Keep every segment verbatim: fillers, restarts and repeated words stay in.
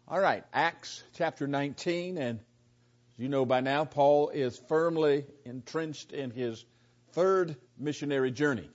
All right, Acts chapter nineteen, and as you know by now, Paul is firmly entrenched in his third missionary journey.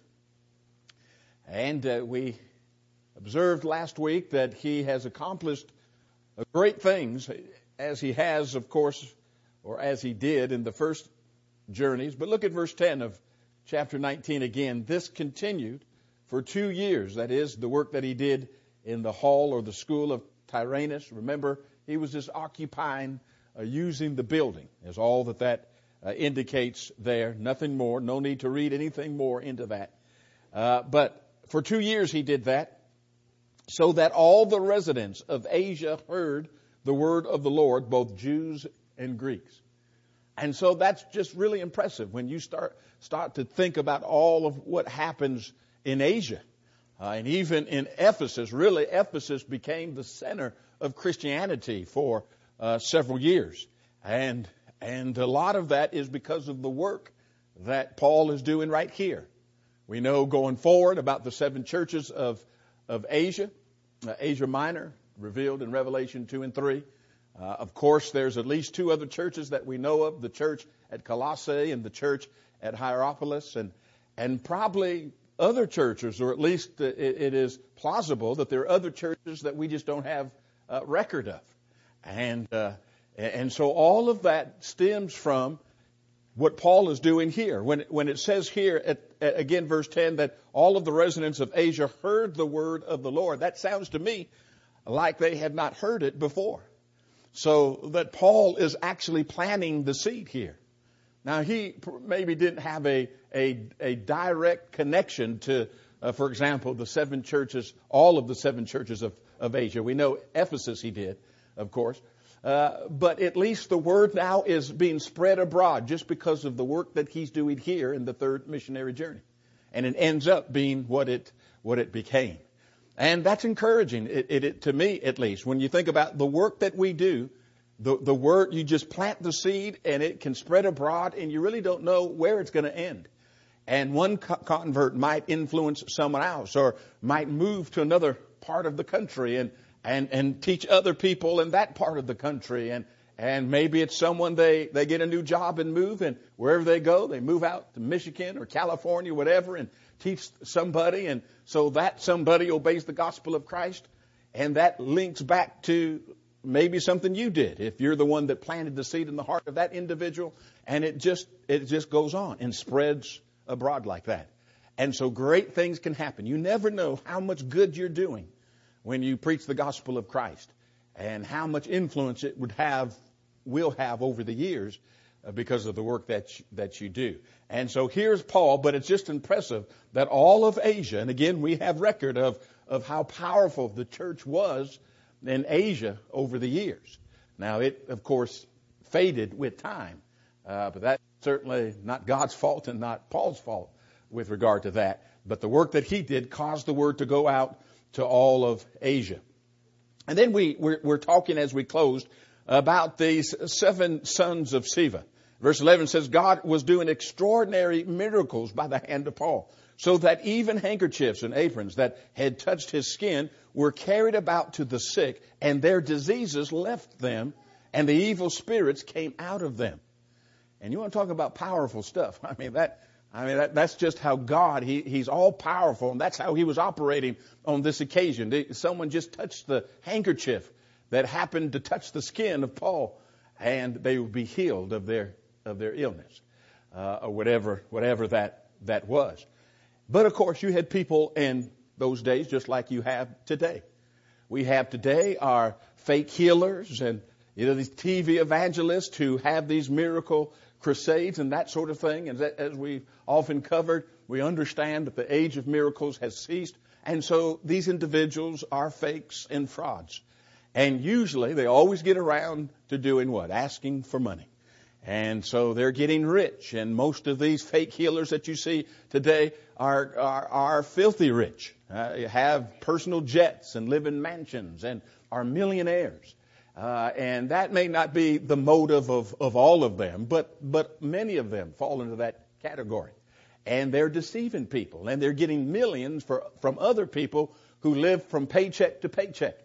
And uh, we observed last week that he has accomplished great things, as he has, of course, or as he did in the first journeys. But look at verse ten of chapter nineteen again. This continued for two years. That is, the work that he did in the hall or the school of Tyrannus. Remember, he was just occupying, uh, using the building, is all that that uh, indicates there. Nothing more. No need to read anything more into that. Uh, but for two years he did that, so that all the residents of Asia heard the word of the Lord, both Jews and Greeks. And so that's just really impressive when you start start to think about all of what happens in Asia. Uh, and even in Ephesus, really Ephesus became the center of Christianity for uh, several years. And and a lot of that is because of the work that Paul is doing right here. We know going forward about the seven churches of, of Asia, uh, Asia Minor, revealed in Revelation two and three. Uh, of course, there's at least two other churches that we know of, the church at Colossae and the church at Hierapolis, and and probably other churches, or at least it, it is plausible that there are other churches that we just don't have uh, record of. And uh, and so all of that stems from what Paul is doing here. When, when it says here, at, at, again, verse ten, that all of the residents of Asia heard the word of the Lord, that sounds to me like they had not heard it before. So that Paul is actually planting the seed here. Now, he maybe didn't have a a, a direct connection to, uh, for example, the seven churches, all of the seven churches of, of Asia. We know Ephesus he did, of course. Uh, but at least the word now is being spread abroad just because of the work that he's doing here in the third missionary journey. And it ends up being what it what it became. And that's encouraging, it, it, it, to me at least. When you think about the work that we do, the, the word, you just plant the seed and it can spread abroad and you really don't know where it's going to end. And one co- convert might influence someone else or might move to another part of the country and, and, and teach other people in that part of the country. And, and maybe it's someone, they, they get a new job and move, and wherever they go, they move out to Michigan or California, whatever, and teach somebody. And so that somebody obeys the gospel of Christ. And that links back to maybe something you did, if you're the one that planted the seed in the heart of that individual. And it just, it just goes on and spreads abroad like that. And so great things can happen. You never know how much good you're doing when you preach the gospel of Christ, and how much influence it would have, will have over the years uh, because of the work that you, that you do. And so here's Paul, but it's just impressive that all of Asia, and again we have record of, of how powerful the church was in Asia over the years. Now it, of course, faded with time, uh, but that's certainly not God's fault and not Paul's fault with regard to that. But the work that he did caused the word to go out to all of Asia. And then we, we're, we're talking as we closed about these seven sons of Sceva. Verse eleven says, God was doing extraordinary miracles by the hand of Paul, so that even handkerchiefs and aprons that had touched his skin were carried about to the sick, and their diseases left them, and the evil spirits came out of them. And you want to talk about powerful stuff. I mean, that, I mean, that, that's just how God, he, he's all powerful. And that's how he was operating on this occasion. Someone just touched the handkerchief that happened to touch the skin of Paul, and they would be healed of their, of their illness, uh, or whatever, whatever that, that was. But of course, you had people in those days just like you have today. We have today our fake healers and, you know, these T V evangelists who have these miracle crusades and that sort of thing. And as we've often covered, we understand that the age of miracles has ceased. And so these individuals are fakes and frauds. And usually they always get around to doing what? Asking for money. And so they're getting rich. And most of these fake healers that you see today are are, are filthy rich, uh, have personal jets and live in mansions and are millionaires. Uh, and that may not be the motive of, of all of them, but, but many of them fall into that category. And they're deceiving people, and they're getting millions for, from other people who live from paycheck to paycheck.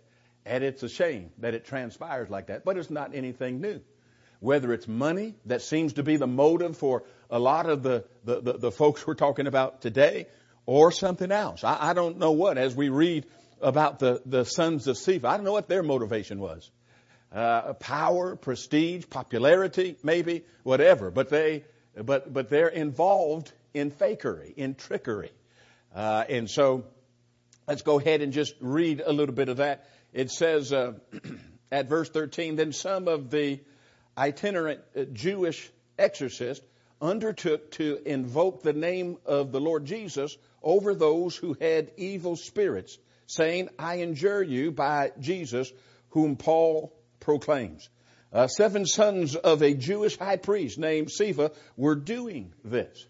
And it's a shame that it transpires like that, but it's not anything new. Whether it's money that seems to be the motive for a lot of the, the, the, the folks we're talking about today, or something else. I, I don't know what, as we read about the, the sons of Sceva, I don't know what their motivation was. Uh, power, prestige, popularity, maybe, whatever. But they, but, but they're involved in fakery, in trickery. Uh, and so let's go ahead and just read a little bit of that. It says, uh, at verse thirteen, then some of the itinerant uh, Jewish exorcists undertook to invoke the name of the Lord Jesus over those who had evil spirits, saying, I adjure you by Jesus, whom Paul proclaims. Uh, seven sons of a Jewish high priest named Sceva were doing this.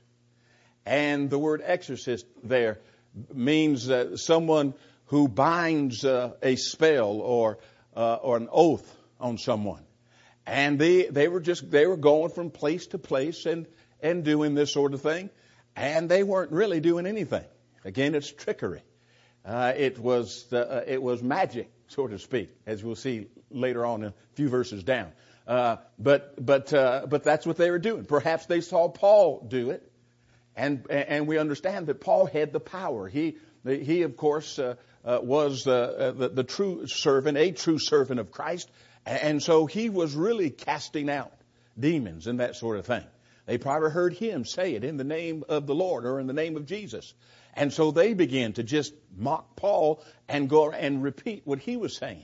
And the word exorcist there means uh, someone who binds uh, a spell or uh, or an oath on someone. And they they were just they were going from place to place and and doing this sort of thing, and they weren't really doing anything. Again, it's trickery. Uh, it was uh, it was magic, so to speak, as we'll see later on a few verses down. Uh, but but uh, but that's what they were doing. Perhaps they saw Paul do it, and and we understand that Paul had the power. He he of course uh, uh, was uh, the, the true servant, a true servant of Christ, and so he was really casting out demons and that sort of thing. They probably heard him say it in the name of the Lord or in the name of Jesus. And so they began to just mock Paul and go and repeat what he was saying.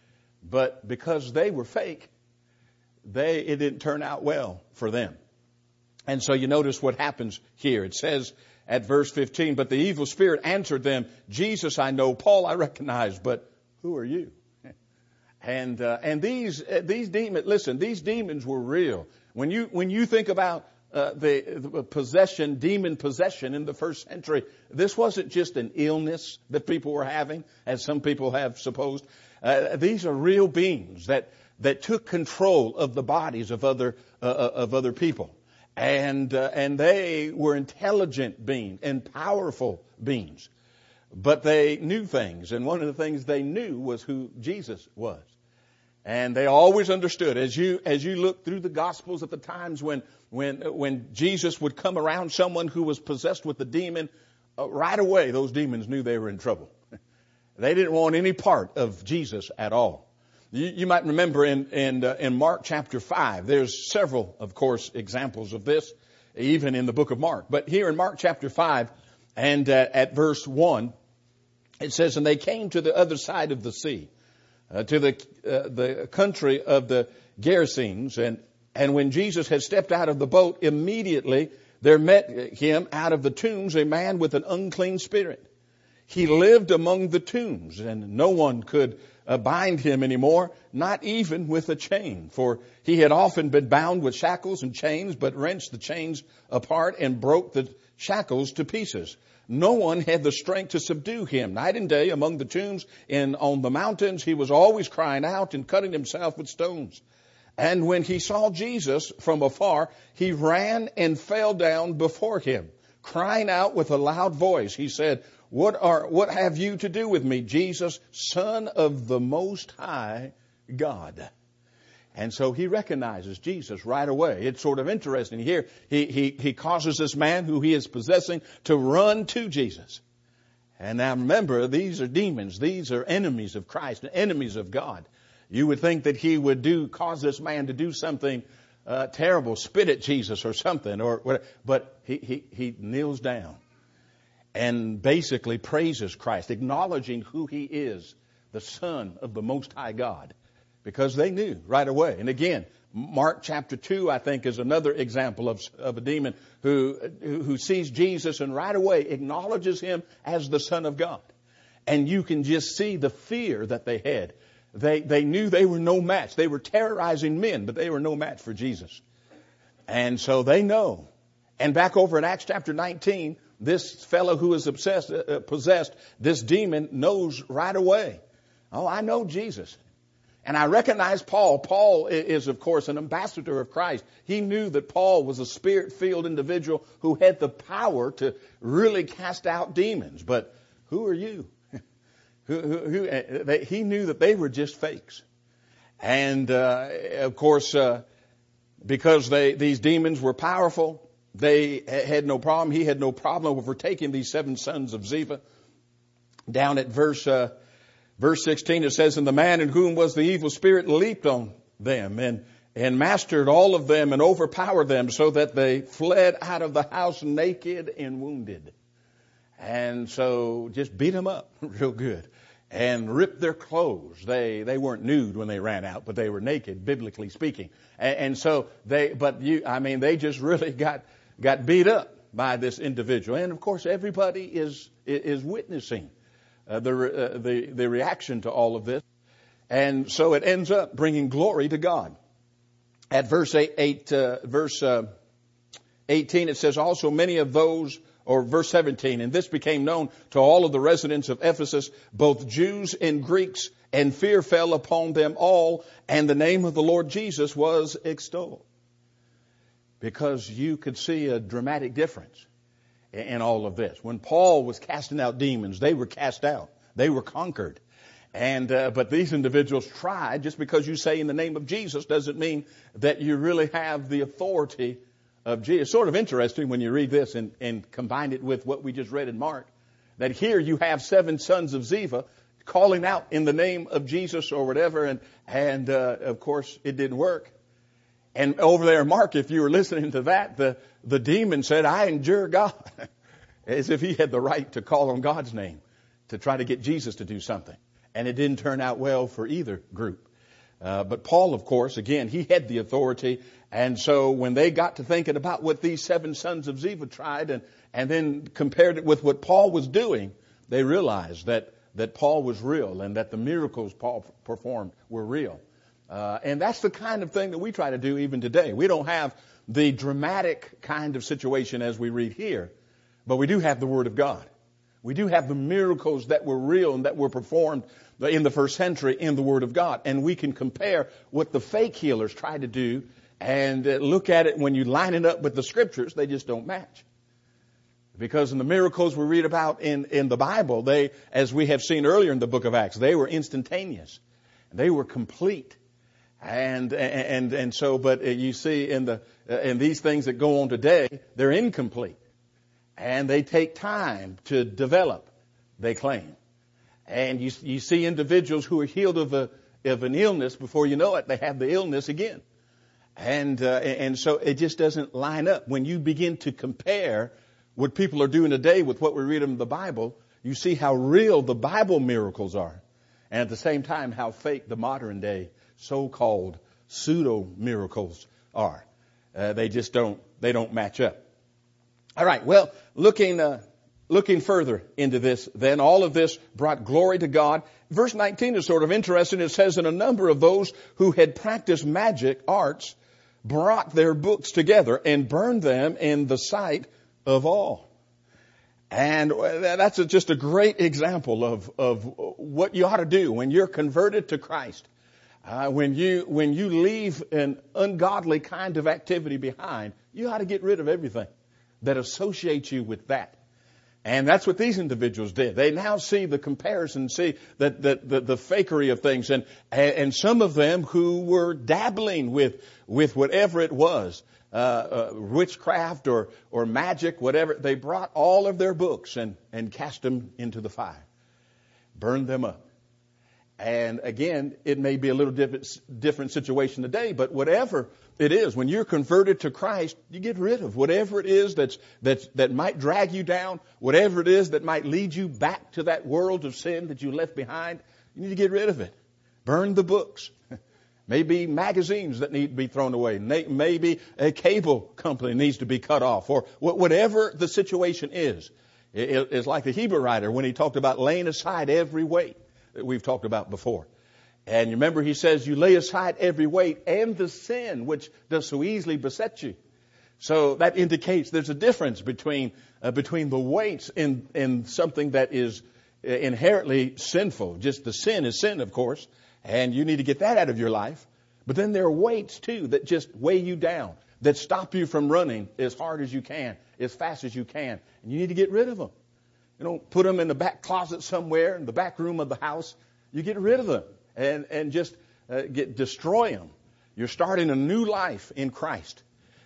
But because they were fake, they it didn't turn out well for them. And so you notice what happens here. It says at verse fifteen, but the evil spirit answered them, Jesus I know, Paul I recognize, but who are you? And uh, and these uh, these demons, listen, these demons were real. When you when you think about uh, the, the possession, demon possession in the first century, this wasn't just an illness that people were having, as some people have supposed. Uh, these are real beings that that took control of the bodies of other uh, of other people, and uh, and they were intelligent beings and powerful beings, but they knew things, and one of the things they knew was who Jesus was. And they always understood, as you as you look through the Gospels at the times when when when Jesus would come around someone who was possessed with the demon, uh, right away those demons knew they were in trouble. They didn't want any part of Jesus at all. You, you might remember in in, uh, in Mark chapter five, there's several, of course, examples of this, even in the book of Mark. But here in Mark chapter five, and uh, at verse one, it says, and they came to the other side of the sea. Uh, to the uh, the country of the Gerasenes, and and when Jesus had stepped out of the boat, immediately there met him out of the tombs a man with an unclean spirit. He lived among the tombs, and no one could uh, bind him anymore, not even with a chain, for he had often been bound with shackles and chains, but wrenched the chains apart and broke the shackles to pieces. No one had the strength to subdue him. Night and day among the tombs and on the mountains, he was always crying out and cutting himself with stones. And when he saw Jesus from afar, he ran and fell down before him, crying out with a loud voice. He said, What are, what have you to do with me, Jesus, Son of the Most High God? And so he recognizes Jesus right away. It's sort of interesting here. He, he, he causes this man who he is possessing to run to Jesus. And now remember, these are demons. These are enemies of Christ, enemies of God. You would think that he would do, cause this man to do something uh, terrible, spit at Jesus or something, or whatever. But he, he, he kneels down and basically praises Christ, acknowledging who he is, the Son of the Most High God. Because they knew right away. And again, Mark chapter two, I think, is another example of, of a demon who, who sees Jesus and right away acknowledges him as the Son of God. And you can just see the fear that they had. They, they knew they were no match. They were terrorizing men, but they were no match for Jesus. And so they know. And back over in Acts chapter nineteen, this fellow who is obsessed, uh, possessed, this demon knows right away. Oh, I know Jesus. And I recognize Paul. Paul is, of course, an ambassador of Christ. He knew that Paul was a spirit-filled individual who had the power to really cast out demons. But who are you? who, who, who uh, they, he knew that they were just fakes. And, uh, of course, uh, because they, these demons were powerful, they had no problem. He had no problem overtaking these seven sons of Ziva. Down at verse, uh, verse sixteen, it says, and the man in whom was the evil spirit leaped on them and, and mastered all of them and overpowered them so that they fled out of the house naked and wounded. And so just beat them up real good and ripped their clothes. They, they weren't nude when they ran out, but they were naked, biblically speaking. And, and so they, but you, I mean, they just really got, got beat up by this individual. And of course, everybody is, is witnessing uh, the, uh, the, the reaction to all of this. And so it ends up bringing glory to God. At verse eight, eight uh, verse uh, eighteen, it says, also many of those, or verse seventeen, and this became known to all of the residents of Ephesus, both Jews and Greeks, and fear fell upon them all, and the name of the Lord Jesus was extolled. Because you could see a dramatic difference in all of this. When Paul was casting out demons, they were cast out. They were conquered. And, uh, but these individuals tried. Just because you say in the name of Jesus doesn't mean that you really have the authority of Jesus. It's sort of interesting when you read this and, and combine it with what we just read in Mark, that here you have seven sons of Ziva calling out in the name of Jesus or whatever. And, and, uh, of course it didn't work. And over there in Mark, if you were listening to that, the, the demon said, I endure God. As if he had the right to call on God's name to try to get Jesus to do something. And it didn't turn out well for either group. Uh, but Paul, of course, again, he had the authority. And so when they got to thinking about what these seven sons of Ziva tried and, and then compared it with what Paul was doing, they realized that, that Paul was real and that the miracles Paul performed were real. Uh, and that's the kind of thing that we try to do even today. We don't have the dramatic kind of situation as we read here, but we do have the Word of God. We do have the miracles that were real and that were performed in the first century in the Word of God. And we can compare what the fake healers try to do and look at it when you line it up with the Scriptures, they just don't match. Because in the miracles we read about in, in the Bible, they, as we have seen earlier in the book of Acts, they were instantaneous. They were complete. And, and, and so, but you see in the, in these things that go on today, they're incomplete. And they take time to develop, they claim. And you, you see individuals who are healed of a, of an illness before you know it, they have the illness again. And, uh, and so it just doesn't line up. When you begin to compare what people are doing today with what we read in the Bible, you see how real the Bible miracles are. And at the same time, how fake the modern day so-called pseudo miracles are. Uh, they just don't, they don't match up. All right. Well, looking, uh, looking further into this, then all of this brought glory to God. Verse nineteen is sort of interesting. It says, and a number of those who had practiced magic arts brought their books together and burned them in the sight of all. And that's a, just a great example of, of what you ought to do when you're converted to Christ. Uh, when you, when you leave an ungodly kind of activity behind, you ought to get rid of everything that associates you with that. And that's what these individuals did. They now see the comparison, see that, that the, the fakery of things. And, and some of them who were dabbling with, with whatever it was, uh, uh, witchcraft or, or magic, whatever, they brought all of their books and, and cast them into the fire, burned them up. And again, it may be a little different, different situation today, but whatever it is, when you're converted to Christ, you get rid of whatever it is that's, that's, that might drag you down, whatever it is that might lead you back to that world of sin that you left behind. You need to get rid of it. Burn the books. Maybe magazines that need to be thrown away. Maybe a cable company needs to be cut off, or whatever the situation is. It's like the Hebrew writer when he talked about laying aside every weight that we've talked about before. And you remember he says you lay aside every weight and the sin which does so easily beset you. So that indicates there's a difference between uh, between the weights in, in something that is inherently sinful. Just the sin is sin, of course, and you need to get that out of your life. But then there are weights too that just weigh you down, that stop you from running as hard as you can, as fast as you can. And you need to get rid of them. You don't put them in the back closet somewhere in the back room of the house. You get rid of them and, and just uh, get destroy them. You're starting a new life in Christ.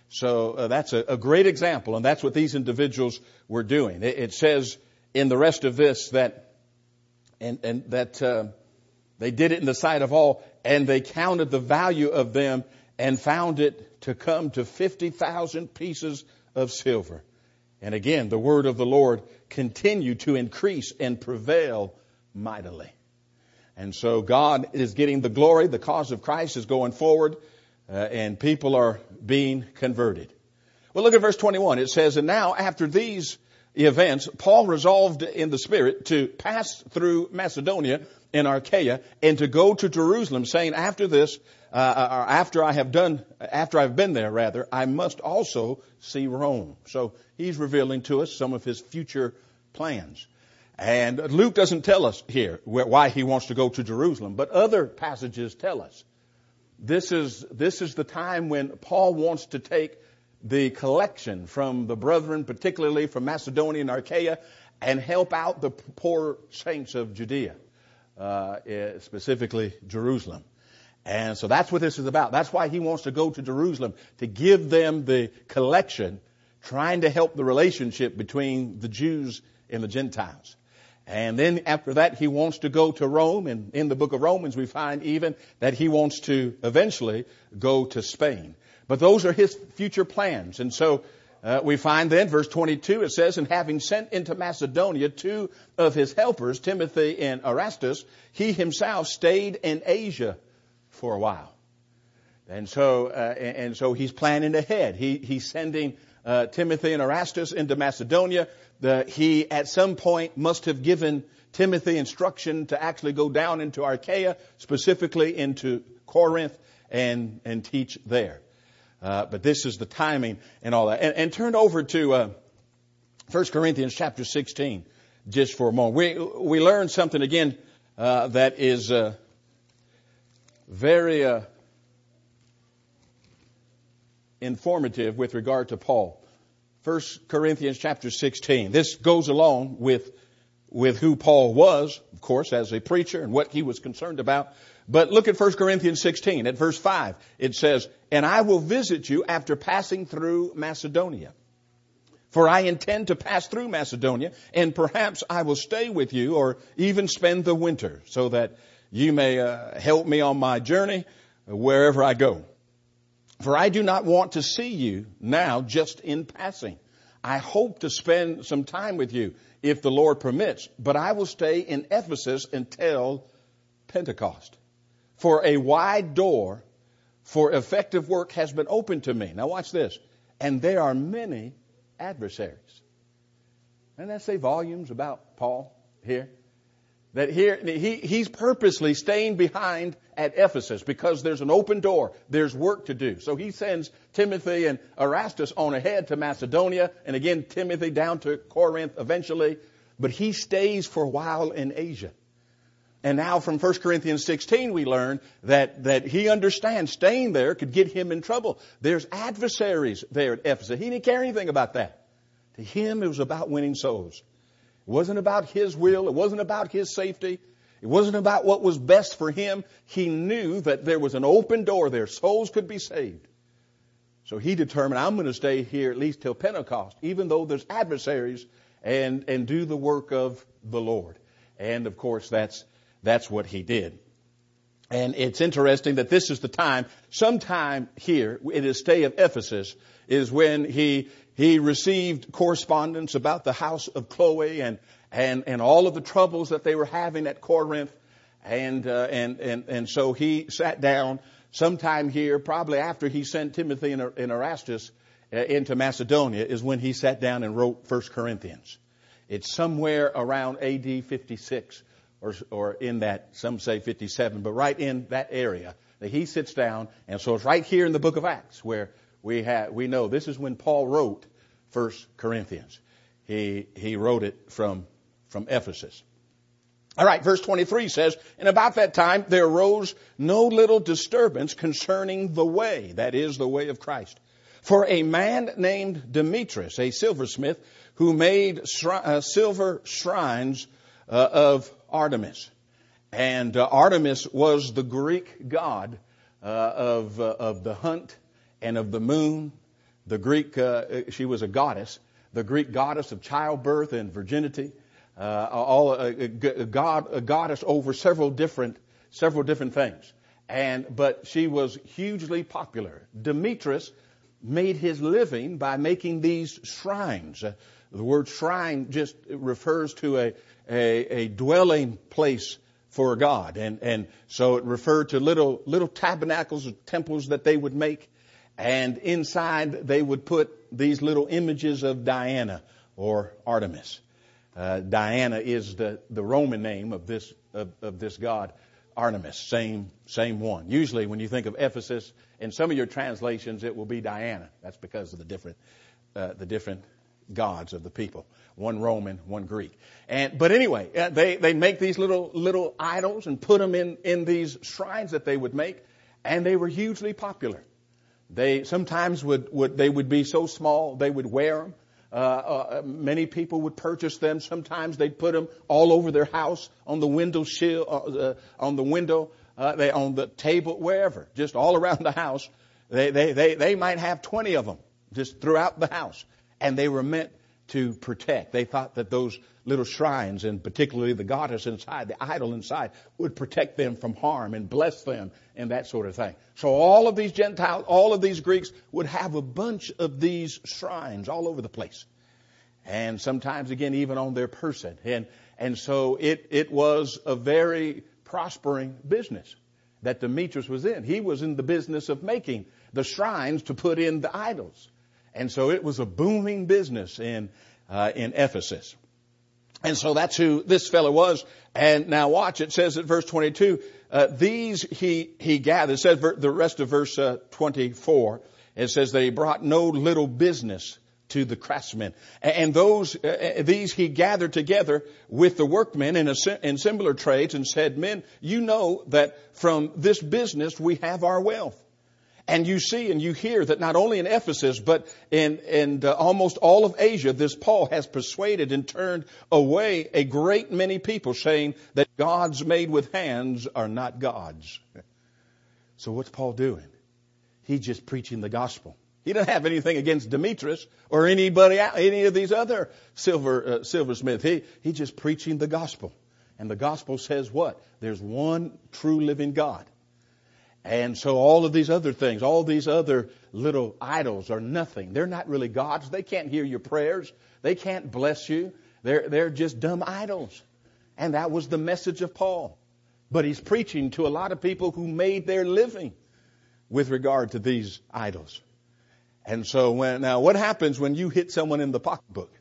So uh, that's a, a great example, and that's what these individuals were doing. It, it says in the rest of this that and, and that uh, they did it in the sight of all, and they counted the value of them and found it to come to fifty thousand pieces of silver. And again, the word of the Lord continued to increase and prevail mightily. And so God is getting the glory. The cause of Christ is going forward. Uh, and people are being converted. Well, look at verse twenty-one. It says, and now after these events, Paul resolved in the Spirit to pass through Macedonia and Achaia and to go to Jerusalem, saying, after this, uh, or after I have done, after I've been there, rather, I must also see Rome. So he's revealing to us some of his future plans. And Luke doesn't tell us here why he wants to go to Jerusalem, but other passages tell us. This is, this is the time when Paul wants to take the collection from the brethren, particularly from Macedonia and Achaia, and help out the poor saints of Judea, uh, specifically Jerusalem. And so that's what this is about. That's why he wants to go to Jerusalem, to give them the collection, trying to help the relationship between the Jews and the Gentiles. And then after that, he wants to go to Rome. And in the book of Romans, we find even that he wants to eventually go to Spain. But those are his future plans. And so uh, we find then, verse twenty-two, it says, and having sent into Macedonia two of his helpers, Timothy and Erastus, he himself stayed in Asia for a while. And so, uh, and so he's planning ahead. He, he's sending uh, Timothy and Erastus into Macedonia. The, he at some point must have given Timothy instruction to actually go down into Achaia, specifically into Corinth, and, and teach there. Uh, but this is the timing and all that. And, and turn over to uh, First Corinthians chapter sixteen just for a moment. We, we learned something again uh, that is uh, very uh, informative with regard to Paul. First Corinthians chapter sixteen. This goes along with, with who Paul was, of course, as a preacher and what he was concerned about. But look at First Corinthians sixteen at verse five. It says, and I will visit you after passing through Macedonia. For I intend to pass through Macedonia, and perhaps I will stay with you or even spend the winter, so that you may uh, help me on my journey wherever I go. For I do not want to see you now just in passing. I hope to spend some time with you if the Lord permits, but I will stay in Ephesus until Pentecost. For a wide door for effective work has been opened to me. Now watch this. And there are many adversaries. Doesn't that say volumes about Paul here? That here, he, he's purposely staying behind at Ephesus because there's an open door. There's work to do. So he sends Timothy and Erastus on ahead to Macedonia, and again Timothy down to Corinth eventually. But he stays for a while in Asia. And now from First Corinthians sixteen we learn that, that he understands staying there could get him in trouble. There's adversaries there at Ephesus. He didn't care anything about that. To him it was about winning souls. It wasn't about his will. It wasn't about his safety. It wasn't about what was best for him. He knew that there was an open door there. Souls could be saved. So he determined, I'm going to stay here at least till Pentecost, even though there's adversaries, and, and do the work of the Lord. And of course, that's, that's what he did. And it's interesting that this is the time, sometime here in his stay of Ephesus, is when he he received correspondence about the house of Chloe and and and all of the troubles that they were having at Corinth, and uh, and and and so he sat down sometime here, probably after he sent Timothy and, and Erastus uh, into Macedonia, is when he sat down and wrote First Corinthians. It's somewhere around A D fifty-six. Or, or in that, some say fifty-seven, but right in that area that he sits down. And so it's right here in the book of Acts where we have, we know this is when Paul wrote First Corinthians. He, he wrote it from, from Ephesus. All right, verse twenty-three says, and about that time there arose no little disturbance concerning the way, that is the way of Christ. For a man named Demetrius, a silversmith, who made shri- uh, silver shrines uh, of Artemis. And uh, Artemis was the Greek god uh, of, uh, of the hunt and of the moon. The Greek, uh, she was a goddess, the Greek goddess of childbirth and virginity. Uh, all a, a god, a goddess over several different, several different things. And but she was hugely popular. Demetrius made his living by making these shrines. Uh, the word shrine just refers to a, a, a dwelling place for God. And, and so it referred to little, little tabernacles or temples that they would make. And inside they would put these little images of Diana or Artemis. Uh, Diana is the, the Roman name of this, of, of this god, Artemis. Same, same one. Usually when you think of Ephesus, in some of your translations, it will be Diana. That's because of the different, uh, the different gods of the people. One Roman, one Greek. And, but anyway, uh, they, they make these little, little idols and put them in, in these shrines that they would make. And they were hugely popular. They sometimes would, would, they would be so small, they would wear them. Uh, uh, many people would purchase them. Sometimes they'd put them all over their house, on the window sill, uh, on the window, uh, they, on the table, wherever, just all around the house. They, they, they, they might have twenty of them just throughout the house. And they were meant to protect. They thought that those little shrines, and particularly the goddess inside, the idol inside, would protect them from harm and bless them and that sort of thing. So all of these Gentiles, all of these Greeks would have a bunch of these shrines all over the place. And sometimes, again, even on their person. And, and so it, it was a very prospering business that Demetrius was in. He was in the business of making the shrines to put in the idols. And so it was a booming business in, uh, in Ephesus. And so that's who this fellow was. And now watch, it says at verse twenty-two, uh, these he, he gathered. It says ver- the rest of verse uh, twenty-four. It says that he brought no little business to the craftsmen. And those, uh, these he gathered together with the workmen in, a, in similar trades and said, men, you know that from this business we have our wealth. And you see and you hear that not only in Ephesus, but in, in uh, almost all of Asia, this Paul has persuaded and turned away a great many people, saying that gods made with hands are not gods. So what's Paul doing? He's just preaching the gospel. He doesn't have anything against Demetrius or anybody, any of these other silver uh, silversmiths. He he's just preaching the gospel. And the gospel says what? There's one true living God. And so all of these other things, all these other little idols are nothing. They're not really gods. They can't hear your prayers. They can't bless you. They're, they're just dumb idols. And that was the message of Paul. But he's preaching to a lot of people who made their living with regard to these idols. And so when, now what happens when you hit someone in the pocketbook?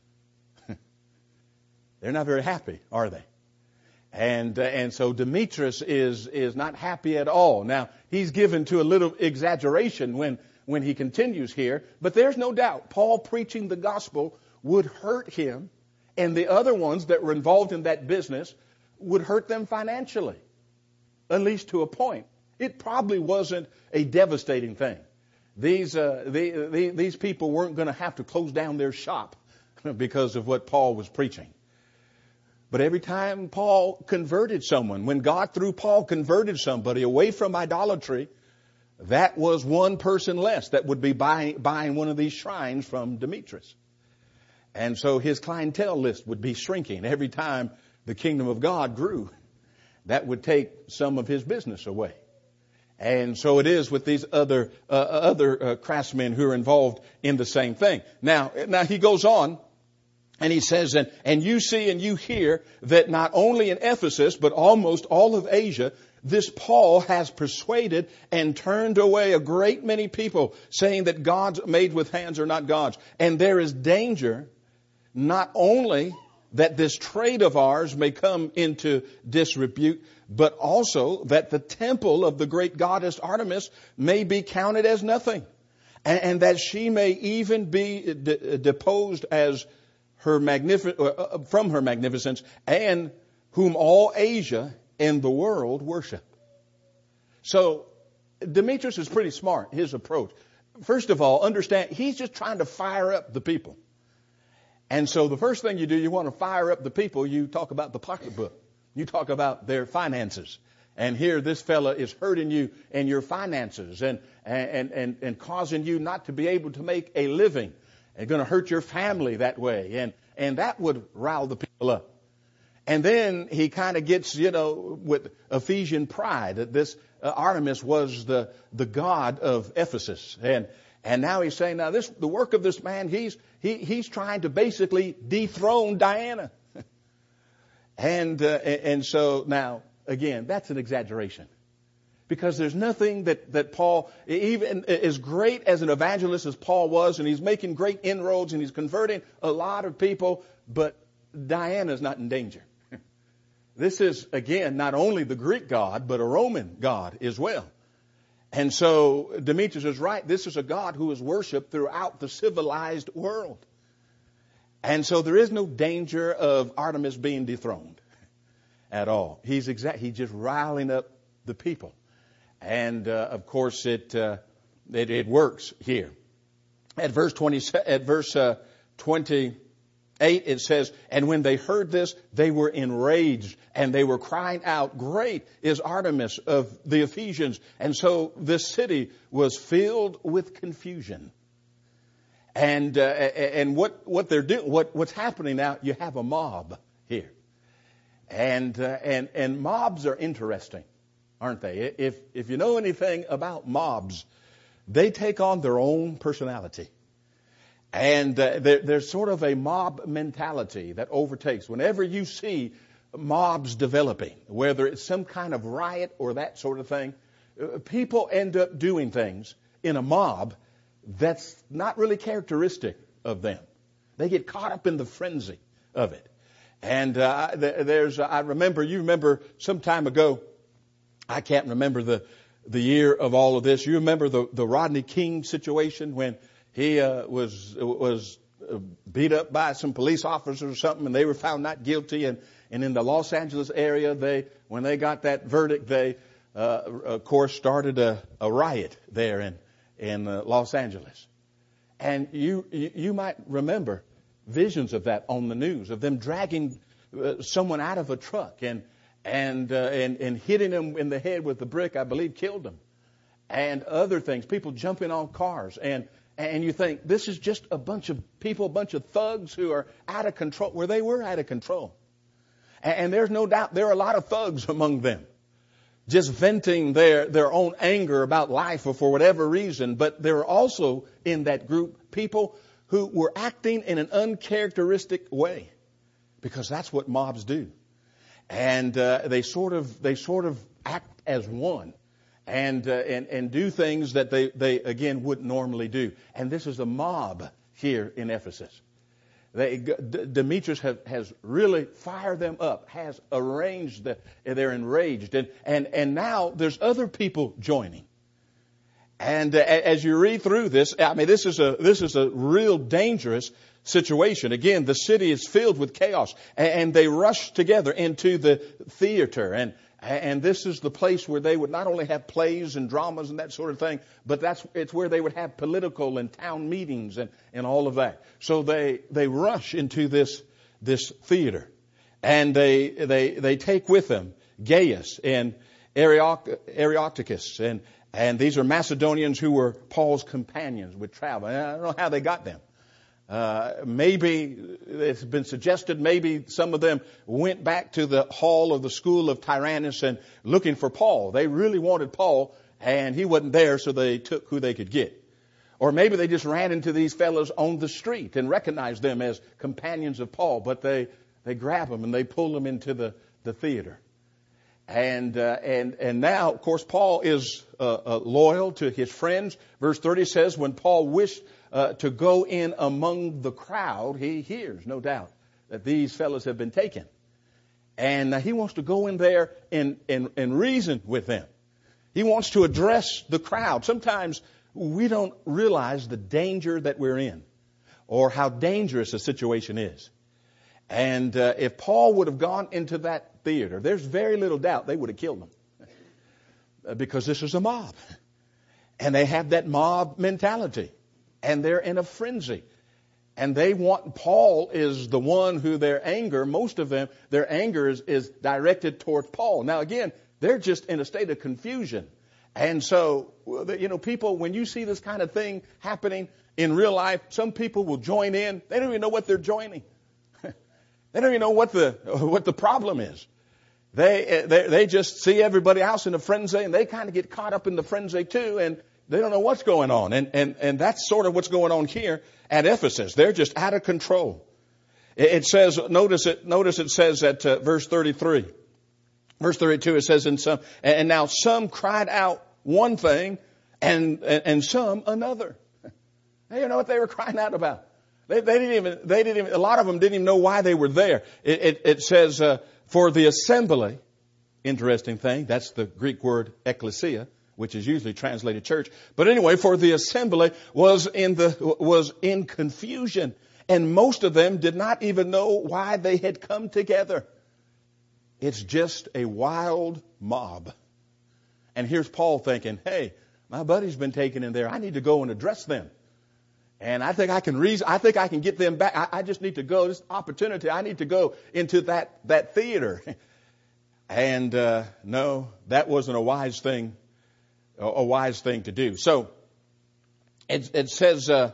They're not very happy, are they? And, uh, and so Demetrius is, is not happy at all. Now, he's given to a little exaggeration when, when he continues here, but there's no doubt Paul preaching the gospel would hurt him, and the other ones that were involved in that business would hurt them financially, at least to a point. It probably wasn't a devastating thing. These, uh, the, the, these people weren't going to have to close down their shop because of what Paul was preaching. But every time Paul converted someone, when God through Paul converted somebody away from idolatry, that was one person less that would be buying, buying one of these shrines from Demetrius. And so his clientele list would be shrinking every time the kingdom of God grew. That would take some of his business away. And so it is with these other uh, other uh, craftsmen who are involved in the same thing. Now, now he goes on. And he says, and, and you see and you hear that not only in Ephesus, but almost all of Asia, this Paul has persuaded and turned away a great many people, saying that gods made with hands are not gods. And there is danger not only that this trade of ours may come into disrepute, but also that the temple of the great goddess Artemis may be counted as nothing, and, and that she may even be de- deposed as her magnific- uh, from her magnificence, and whom all Asia and the world worship. So Demetrius is pretty smart, his approach. first of all, understand he's just trying to fire up the people. And so the first thing you do, you want to fire up the people, you talk about the pocketbook. You talk about their finances. And here this fella is hurting you in your finances and, and, and, and causing you not to be able to make a living. And going to hurt your family that way. And, and that would rile the people up. And then he kind of gets, you know, with Ephesian pride that this uh, Artemis was the, the god of Ephesus. And, and now he's saying, now this, the work of this man, he's, he, he's trying to basically dethrone Diana. and, uh, and so now, again, that's an exaggeration. Because there's nothing that, that Paul, even as great as an evangelist as Paul was, and he's making great inroads and he's converting a lot of people, but Diana's not in danger. This is, again, not only the Greek god, but a Roman god as well. And so Demetrius is right. This is a god who is worshipped throughout the civilized world. And so there is no danger of Artemis being dethroned at all. He's exact, he's just riling up the people. And, uh, of course, it, uh, it, it works here. At verse twenty, at verse, uh, twenty-eight, it says, and when they heard this, they were enraged and they were crying out, great is Artemis of the Ephesians. And so this city was filled with confusion. And, uh, and what, what they're doing, what, what's happening now, you have a mob here. And, uh, and, and mobs are interesting. Aren't they? If, if you know anything about mobs, they take on their own personality. And uh, there, there's sort of a mob mentality that overtakes. Whenever you see mobs developing, whether it's some kind of riot or that sort of thing, uh, people end up doing things in a mob that's not really characteristic of them. They get caught up in the frenzy of it. And uh, there's, I remember, you remember some time ago, I can't remember the, the year of all of this. You remember the, the Rodney King situation when he uh, was was beat up by some police officers or something, and they were found not guilty. And, and in the Los Angeles area, they when they got that verdict, they uh, of course started a, a riot there in in uh, Los Angeles. And you you might remember visions of that on the news, of them dragging uh, someone out of a truck and. And, uh, and, and hitting him in the head with the brick, I believe, killed him. And other things, people jumping on cars. And, and you think, this is just a bunch of people, a bunch of thugs who are out of control. Where they were out of control. And, and there's no doubt there are a lot of thugs among them. Just venting their, their own anger about life or for whatever reason. But there are also in that group people who were acting in an uncharacteristic way. Because that's what mobs do. And uh, they sort of they sort of act as one, and uh, and and do things that they they again wouldn't normally do. And this is a mob here in Ephesus. They, D- Demetrius have, has really fired them up, has arranged that they're enraged, and and and now there's other people joining. And uh, as you read through this, I mean, this is a this is a real dangerous situation. Again, the city is filled with chaos, and they rush together into the theater, and and this is the place where they would not only have plays and dramas and that sort of thing, but that's it's where they would have political and town meetings and and all of that. So they they rush into this this theater, and they they they take with them Gaius and Areopagus, and and these are Macedonians who were Paul's companions with travel. And I don't know how they got them. Uh, maybe it's been suggested maybe some of them went back to the hall of the school of Tyrannus and looking for Paul. They really wanted Paul, and he wasn't there, so they took who they could get. Or maybe they just ran into these fellows on the street and recognized them as companions of Paul, but they, they grab them and they pull them into the, the theater. And, uh, and, and now, of course, Paul is uh, uh, loyal to his friends. Verse thirty says, when Paul wished uh, to go in among the crowd, he hears, no doubt, that these fellows have been taken. And uh, he wants to go in there and, and, and reason with them. He wants to address the crowd. Sometimes we don't realize the danger that we're in or how dangerous a situation is. And uh, if Paul would have gone into that theater, there's very little doubt they would have killed him. Because this is a mob. And they have that mob mentality. And they're in a frenzy. And they want, Paul is the one who their anger, most of them, their anger is, is directed toward Paul. Now again, they're just in a state of confusion. And so, you know, people, when you see this kind of thing happening in real life, some people will join in. They don't even know what they're joining. They don't even know what the, what the problem is. They, they, they just see everybody else in a frenzy, and they kind of get caught up in the frenzy too, and they don't know what's going on. And, and, and that's sort of what's going on here at Ephesus. They're just out of control. It, it says, notice it, notice it says at uh, verse thirty-three. Verse thirty-two, it says, in some, and now some cried out one thing, and, and, and some another. They didn't know what they were crying out about. They, they didn't even, they didn't even, a lot of them didn't even know why they were there. It, it, it says, uh, for the assembly, interesting thing, that's the Greek word ekklesia, which is usually translated church. But anyway, for the assembly was in the, was in confusion. And most of them did not even know why they had come together. It's just a wild mob. And here's Paul thinking, hey, my buddy's been taken in there. I need to go and address them. And I think I can reason, I think I can get them back. I, I just need to go. This opportunity, I need to go into that, that theater. And, uh, no, that wasn't a wise thing, a, a wise thing to do. So, it, it says, uh,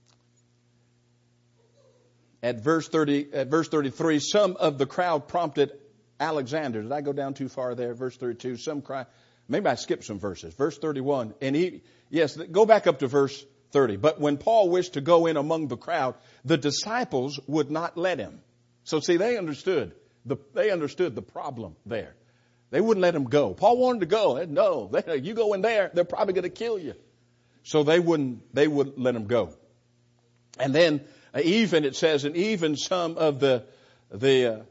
at verse thirty, at verse thirty-three, some of the crowd prompted Alexander. Did I go down too far there? Verse thirty-two, some cry, maybe I skipped some verses. Verse thirty-one, and he, yes, go back up to verse thirty. But when Paul wished to go in among the crowd, the disciples would not let him. So see, they understood the, they understood the problem there. They wouldn't let him go. Paul wanted to go. No, they, you go in there, they're probably going to kill you. So they wouldn't, they wouldn't let him go. And then uh, even it says, and even some of the, the, uh,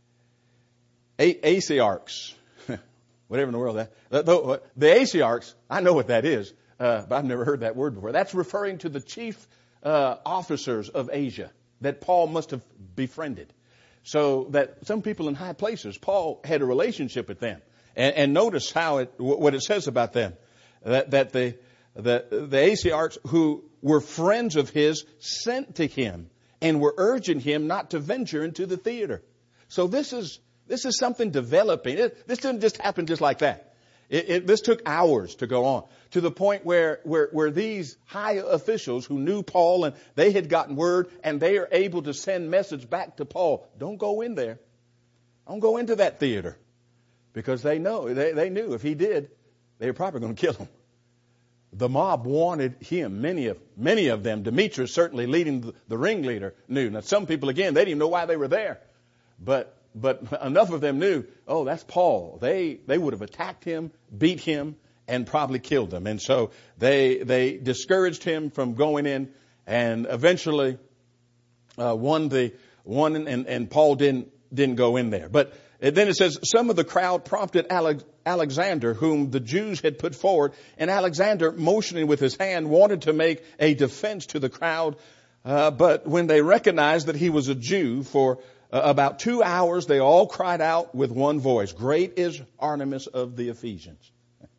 a- Asiarchs, whatever in the world that, the, the, the Asiarchs, I know what that is. Uh, but I've never heard that word before. That's referring to the chief uh, officers of Asia that Paul must have befriended. So that some people in high places, Paul had a relationship with them. And, and notice how it, what it says about them. That, that the, the, the Asiarchs who were friends of his sent to him and were urging him not to venture into the theater. So this is, this is something developing. It, this didn't just happen just like that. It, it, this took hours to go on, to the point where, where, where these high officials who knew Paul and they had gotten word and they are able to send message back to Paul. Don't go in there. Don't go into that theater. Because they know, they, they knew if he did, they were probably going to kill him. The mob wanted him. Many of, many of them, Demetrius certainly leading the, the ringleader, knew. Now some people, again, they didn't even know why they were there. But But enough of them knew, oh, that's Paul. They, they would have attacked him, beat him, and probably killed him. And so they, they discouraged him from going in, and eventually, uh, won the, one, and, and Paul didn't, didn't go in there. But then it says, some of the crowd prompted Alex, Alexander, whom the Jews had put forward, and Alexander, motioning with his hand, wanted to make a defense to the crowd. Uh, but when they recognized that he was a Jew, for Uh, about two hours, they all cried out with one voice, "Great is Artemis of the Ephesians."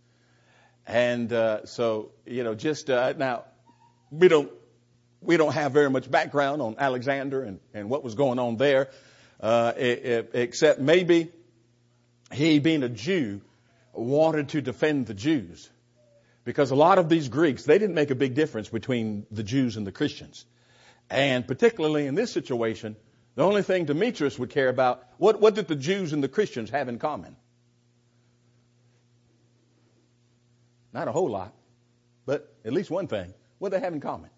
And uh, so, you know, just uh, now, we don't we don't have very much background on Alexander and, and what was going on there, uh, it, it, except maybe he, being a Jew, wanted to defend the Jews, because a lot of these Greeks, they didn't make a big difference between the Jews and the Christians, and particularly in this situation. The only thing Demetrius would care about, what, what did the Jews and the Christians have in common? Not a whole lot, but at least one thing. What do they have in common?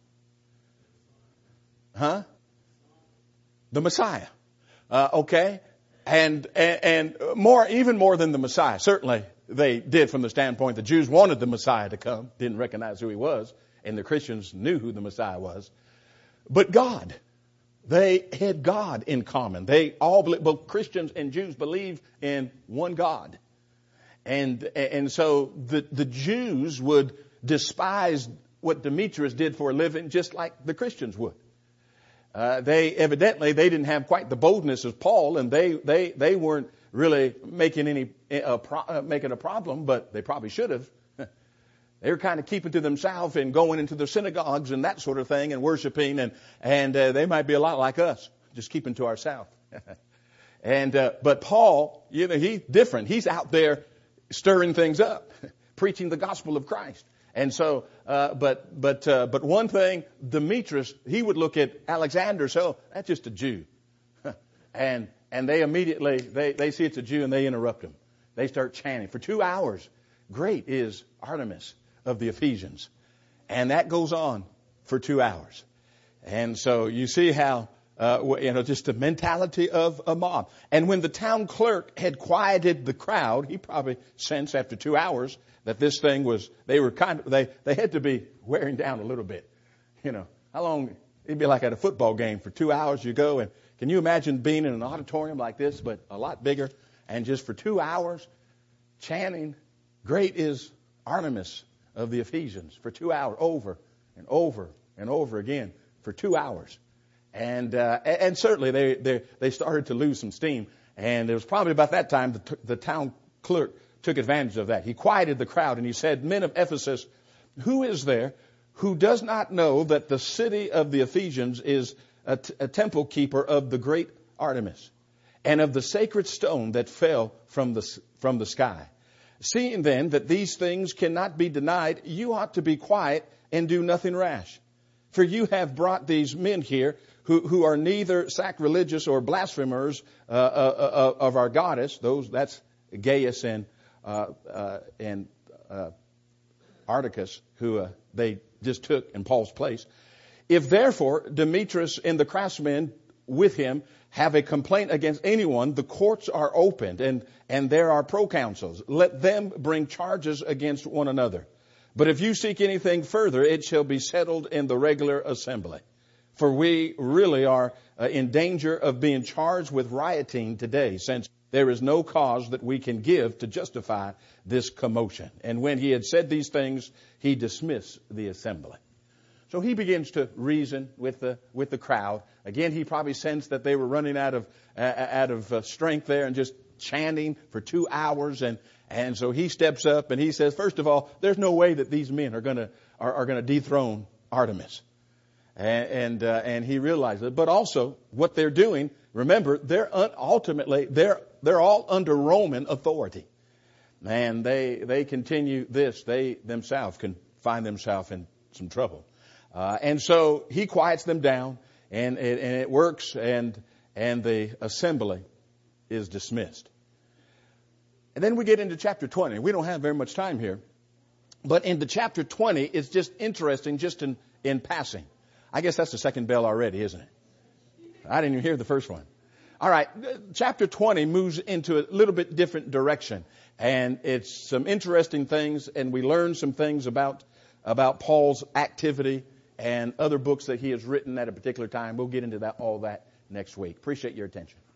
Huh? The Messiah. Uh, okay. And, and, and more, even more than the Messiah. Certainly they did from the standpoint the Jews wanted the Messiah to come, didn't recognize who he was, and the Christians knew who the Messiah was. But God. They had God in common. They all, both Christians and Jews, believe in one God. And, and so the, the Jews would despise what Demetrius did for a living just like the Christians would. Uh, they evidently, they didn't have quite the boldness as Paul, and they, they, they weren't really making any, uh, pro, uh, making a problem, but they probably should have. They were kind of keeping to themselves and going into the synagogues and that sort of thing and worshiping. And, and uh, they might be a lot like us, just keeping to ourselves. and uh, But Paul, you know, he's different. He's out there stirring things up, preaching the gospel of Christ. And so, uh, but but uh, but one thing, Demetrius, he would look at Alexander, so that's just a Jew. and and they immediately, they, they see it's a Jew and they interrupt him. They start chanting. For two hours, great is Artemis of the Ephesians. And that goes on for two hours. And so you see how, uh, you know, just the mentality of a mob. And when the town clerk had quieted the crowd, he probably sensed after two hours that this thing was, they were kind of, they, they had to be wearing down a little bit. You know, how long, it'd be like at a football game. For two hours you go, and can you imagine being in an auditorium like this, but a lot bigger, and just for two hours chanting, great is Artemis of the Ephesians, for two hours, over and over and over again, for two hours. And uh, and certainly they, they they started to lose some steam. And it was probably about that time the, the town clerk took advantage of that. He quieted the crowd and he said, "Men of Ephesus, who is there who does not know that the city of the Ephesians is a, t- a temple keeper of the great Artemis, and of the sacred stone that fell from the from the sky? Seeing then that these things cannot be denied, you ought to be quiet and do nothing rash. For you have brought these men here who, who are neither sacrilegious or blasphemers uh, uh, uh, of our goddess." Those, that's Gaius and uh, uh, and uh, Articus, who uh, they just took in Paul's place. "If therefore Demetrius and the craftsmen with him have a complaint against anyone, the courts are opened, and, and there are proconsuls. Let them bring charges against one another. But if you seek anything further, it shall be settled in the regular assembly. For we really are uh, in danger of being charged with rioting today, since there is no cause that we can give to justify this commotion." And when he had said these things, he dismissed the assembly. So he begins to reason with the with the crowd. Again, he probably sensed that they were running out of uh, out of uh, strength there and just chanting for two hours. And and so he steps up and he says, first of all, there's no way that these men are gonna are, are gonna dethrone Artemis. And and, uh, and he realizes it. But also what they're doing. Remember, they're un- ultimately they're they're all under Roman authority, and they they continue this. They themselves can find themselves in some trouble. Uh, and so he quiets them down, and it, and it works, and and the assembly is dismissed. And then we get into chapter twenty. We don't have very much time here, but into chapter twenty, it's just interesting, just in, in passing. I guess that's the second bell already, isn't it? I didn't even hear the first one. All right, chapter twenty moves into a little bit different direction, and it's some interesting things, and we learn some things about about Paul's activity and other books that he has written at a particular time. We'll get into that all that next week. Appreciate your attention.